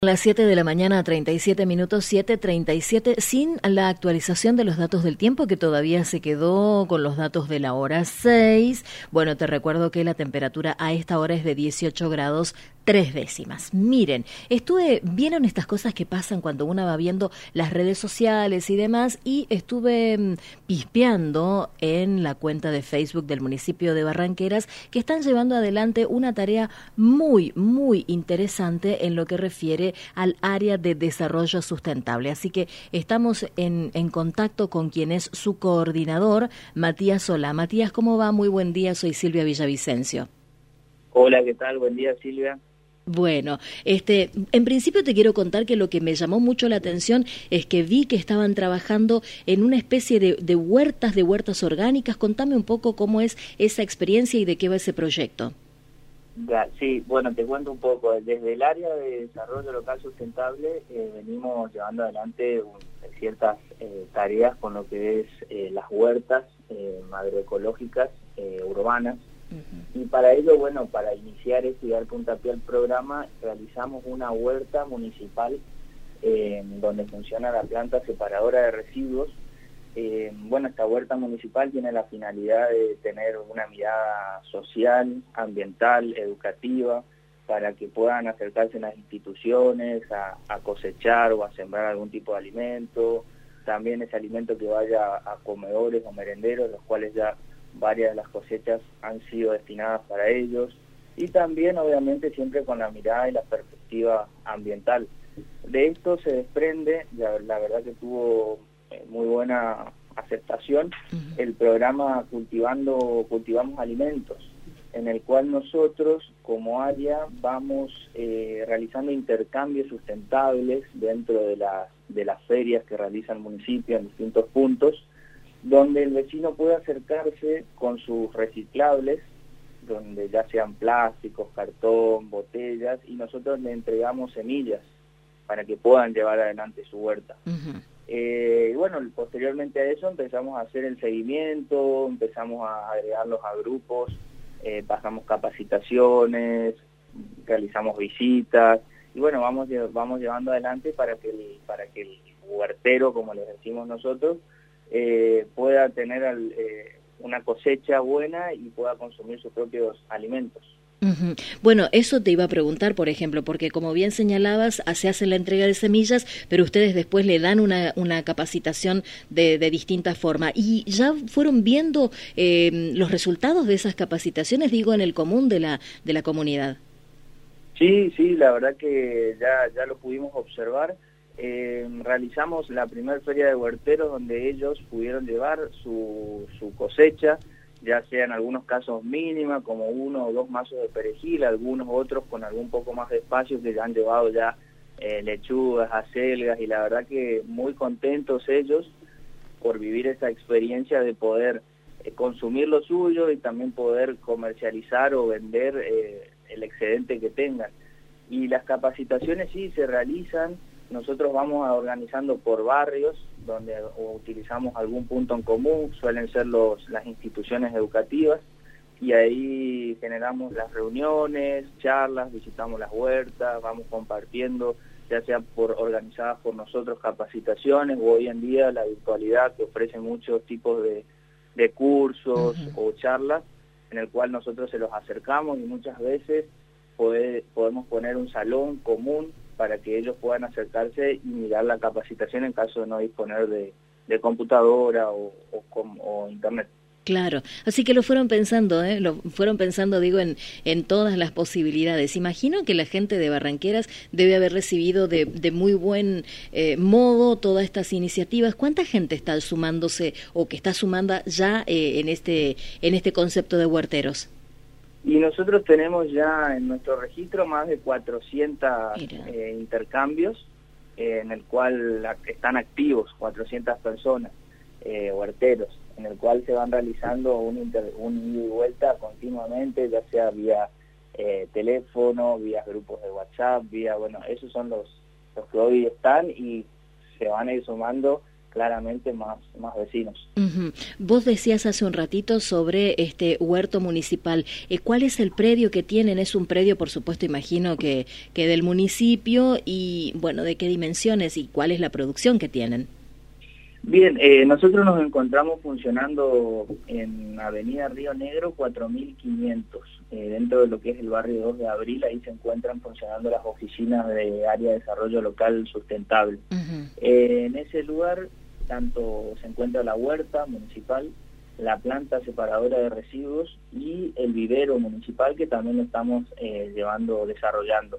Las 7 de la mañana, 37 minutos, 7:37, sin la actualización de los datos del tiempo, que todavía se quedó con los datos de la hora 6. Bueno, te recuerdo que la temperatura a esta hora es de 18 grados 3 décimas. Miren, vieron estas cosas que pasan cuando uno va viendo las redes sociales y demás, y estuve pispeando en la cuenta de Facebook del municipio de Barranqueras, que están llevando adelante una tarea muy, muy interesante en lo que refiere al área de desarrollo sustentable. Así que estamos en contacto con quien es su coordinador, Matías Solá. Matías, ¿cómo va? Muy buen día, soy Silvia Villavicencio. Hola, ¿qué tal? Buen día, Silvia. Bueno, en principio te quiero contar que lo que me llamó mucho la atención es que vi que estaban trabajando en una especie de huertas orgánicas. Contame un poco cómo es esa experiencia y de qué va ese proyecto. Ya, sí, bueno, te cuento un poco. Desde el área de desarrollo local sustentable venimos llevando adelante ciertas tareas con lo que es las huertas agroecológicas urbanas. Y para ello, bueno, para iniciar esto y dar puntapié al programa, realizamos una huerta municipal donde funciona la planta separadora de residuos. Bueno, esta huerta municipal tiene la finalidad de tener una mirada social, ambiental, educativa, para que puedan acercarse a las instituciones a cosechar o a sembrar algún tipo de alimento. También ese alimento que vaya a comedores o merenderos, los cuales ya varias de las cosechas han sido destinadas para ellos, y también obviamente siempre con la mirada y la perspectiva ambiental. De esto se desprende, la verdad que tuvo muy buena aceptación, el programa Cultivamos Alimentos, en el cual nosotros como área vamos realizando intercambios sustentables dentro de las ferias que realiza el municipio en distintos puntos, donde el vecino puede acercarse con sus reciclables, donde ya sean plásticos, cartón, botellas, y nosotros le entregamos semillas para que puedan llevar adelante su huerta. Y bueno, posteriormente a eso empezamos a hacer el seguimiento, empezamos a agregarlos a grupos, pasamos capacitaciones, realizamos visitas, y bueno, vamos llevando adelante para que el huertero, como les decimos nosotros, pueda tener una cosecha buena y pueda consumir sus propios alimentos. Bueno, eso te iba a preguntar, por ejemplo, porque como bien señalabas, se hace la entrega de semillas, pero ustedes después le dan una capacitación de distinta forma. ¿Y ya fueron viendo los resultados de esas capacitaciones, digo, en el común de la comunidad? Sí, la verdad que ya lo pudimos observar. Realizamos la primera feria de huerteros donde ellos pudieron llevar su cosecha, ya sea en algunos casos mínima, como 1 o 2 mazos de perejil, algunos otros con algún poco más de espacio que ya han llevado ya lechugas, acelgas, y la verdad que muy contentos ellos por vivir esa experiencia de poder consumir lo suyo y también poder comercializar o vender el excedente que tengan. Y las capacitaciones sí se realizan. Nosotros vamos organizando por barrios, donde utilizamos algún punto en común, suelen ser las instituciones educativas, y ahí generamos las reuniones, charlas, visitamos las huertas, vamos compartiendo, ya sea organizadas por nosotros capacitaciones, o hoy en día la virtualidad que ofrece muchos tipos de cursos o charlas, en el cual nosotros se los acercamos, y muchas veces podemos poner un salón común para que ellos puedan acercarse y mirar la capacitación en caso de no disponer de computadora o internet. Claro, así que lo fueron pensando, digo, en todas las posibilidades. Imagino que la gente de Barranqueras debe haber recibido de muy buen modo todas estas iniciativas. ¿Cuánta gente está sumándose o que está sumando ya en este concepto de huerteros? Y nosotros tenemos ya en nuestro registro más de 400 intercambios, en el cual están activos 400 personas, huerteros, en el cual se van realizando un ida y vuelta continuamente, ya sea vía teléfono, vía grupos de WhatsApp, esos son los que hoy están, y se van a ir sumando claramente más vecinos. Uh-huh. Vos decías hace un ratito sobre este huerto municipal. ¿Cuál es el predio que tienen? Es un predio, por supuesto, imagino que del municipio, y bueno, ¿de qué dimensiones y cuál es la producción que tienen? Bien, nosotros nos encontramos funcionando en Avenida Río Negro 4500, dentro de lo que es el barrio 2 de Abril. Ahí se encuentran funcionando las oficinas de Área de Desarrollo Local Sustentable. Uh-huh. En ese lugar tanto se encuentra la huerta municipal, la planta separadora de residuos y el vivero municipal, que también lo estamos desarrollando.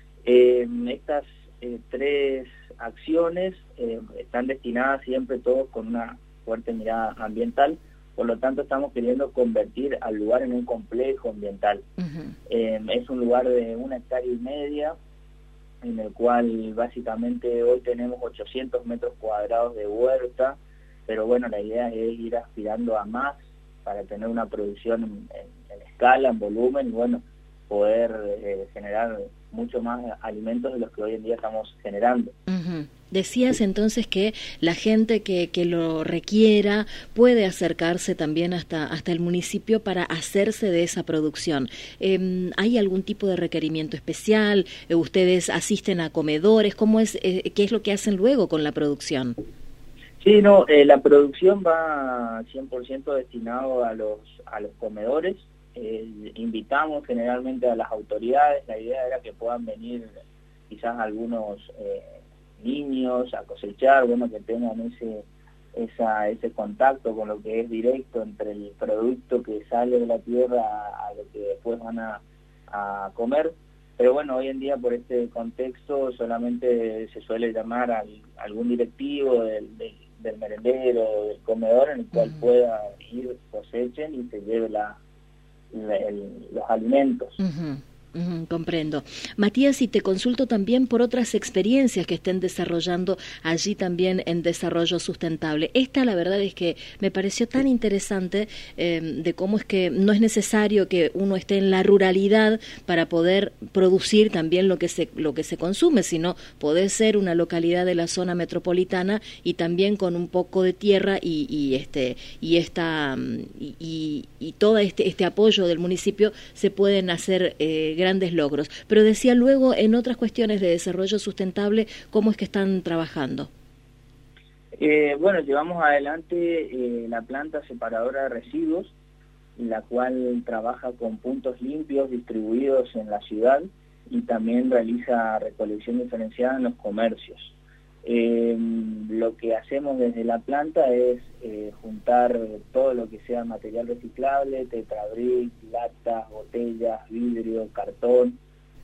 Estas tres acciones están destinadas siempre todos con una fuerte mirada ambiental, por lo tanto estamos queriendo convertir al lugar en un complejo ambiental. Uh-huh. Es un lugar de 1,5 hectáreas, en el cual básicamente hoy tenemos 800 metros cuadrados de huerta, pero bueno, la idea es ir aspirando a más para tener una producción en escala, en volumen, y bueno, poder generar mucho más alimentos de los que hoy en día estamos generando. Uh-huh. Decías entonces que la gente que lo requiera puede acercarse también hasta el municipio para hacerse de esa producción. ¿Hay algún tipo de requerimiento especial? ¿Ustedes asisten a comedores? ¿Cómo es, qué es lo que hacen luego con la producción? Sí, no, la producción va 100% destinado a los comedores. Invitamos generalmente a las autoridades. La idea era que puedan venir quizás algunos niños a cosechar, bueno, que tengan ese contacto con lo que es directo entre el producto que sale de la tierra a lo que después van a comer. Pero bueno, hoy en día por este contexto solamente se suele llamar a algún directivo del merendero, del comedor, en el cual pueda ir, cosechen y se lleve los alimentos. Uh-huh. Comprendo. Matías, y te consulto también por otras experiencias que estén desarrollando allí también en desarrollo sustentable. Esta, la verdad es que me pareció tan interesante, de cómo es que no es necesario que uno esté en la ruralidad para poder producir también lo que se consume, sino poder ser una localidad de la zona metropolitana y también con un poco de tierra y todo este apoyo del municipio se pueden hacer grandes logros. Pero decía luego, en otras cuestiones de desarrollo sustentable, ¿cómo es que están trabajando? Bueno, llevamos adelante la planta separadora de residuos, la cual trabaja con puntos limpios distribuidos en la ciudad y también realiza recolección diferenciada en los comercios. Lo que hacemos desde la planta es juntar todo lo que sea material reciclable, tetrabric, latas, botellas, vidrio, cartón,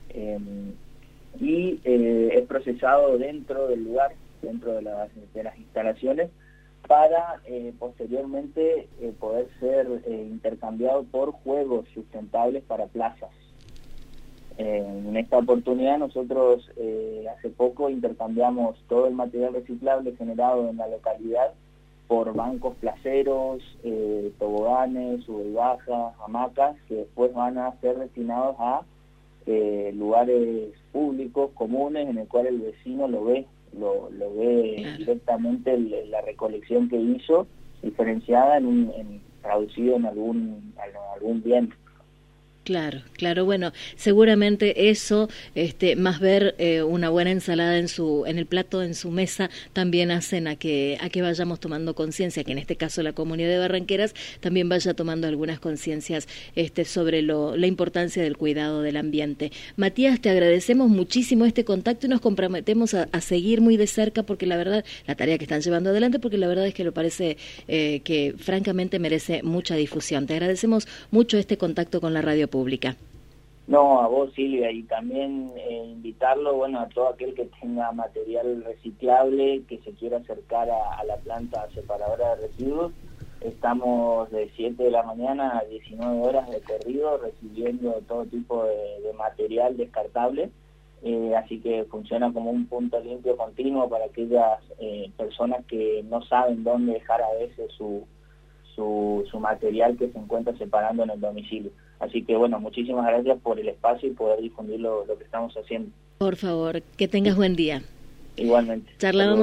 y es procesado dentro del lugar, dentro de las instalaciones, para posteriormente poder ser intercambiado por juegos sustentables para plazas. En esta oportunidad nosotros hace poco intercambiamos todo el material reciclable generado en la localidad por bancos placeros, toboganes, sub y bajas, hamacas, que después van a ser destinados a lugares públicos, comunes, en el cual el vecino lo ve directamente la recolección que hizo, diferenciada traducido en algún bien. Claro, bueno, seguramente eso, más ver una buena ensalada en el plato, en su mesa, también hacen a que vayamos tomando conciencia, que en este caso la comunidad de Barranqueras también vaya tomando algunas conciencias sobre la importancia del cuidado del ambiente. Matías, te agradecemos muchísimo este contacto y nos comprometemos a seguir muy de cerca, porque la verdad, la tarea que están llevando adelante, porque la verdad es que me parece que francamente merece mucha difusión. Te agradecemos mucho este contacto con la radio pública. No, a vos, Silvia, y también invitarlo, bueno, a todo aquel que tenga material reciclable, que se quiera acercar a la planta separadora de residuos. Estamos de 7 de la mañana a 19 horas de corrido recibiendo todo tipo de material descartable, así que funciona como un punto limpio continuo para aquellas personas que no saben dónde dejar a veces su material que se encuentra separando en el domicilio. Así que bueno, muchísimas gracias por el espacio y poder difundir lo que estamos haciendo. Por favor, que tengas buen día. Igualmente. Charlábamos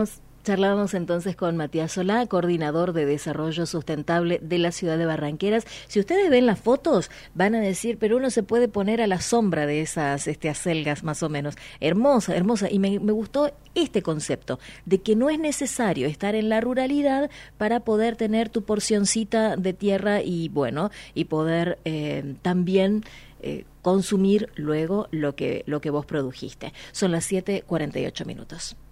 Charlábamos entonces con Matías Solá, coordinador de Desarrollo Sustentable de la ciudad de Barranqueras. Si ustedes ven las fotos, van a decir, pero uno se puede poner a la sombra de esas acelgas más o menos. Hermosa, hermosa. Y me gustó este concepto de que no es necesario estar en la ruralidad para poder tener tu porcioncita de tierra y poder también consumir luego lo que vos produjiste. Son las 7:48 minutos.